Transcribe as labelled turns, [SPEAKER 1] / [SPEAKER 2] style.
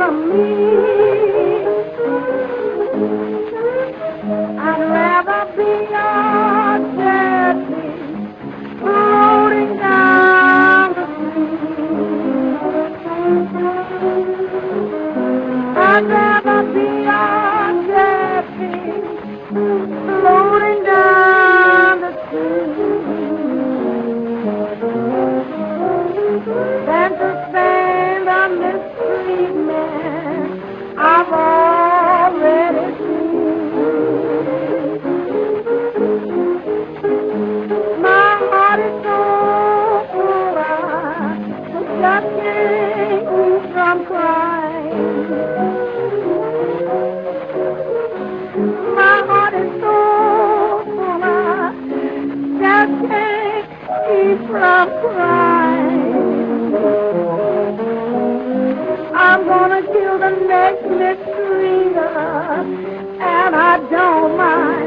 [SPEAKER 1] me. I'd rather be a jetty floating down the stream. I'd rather be a jetty floating down the stream than to stand on this treatment I've already seen. My heart is so full, I just can't keep from crying. My heart is so full, I just can't keep from crying. I'm gonna kill the next mistreater, and I don't mind.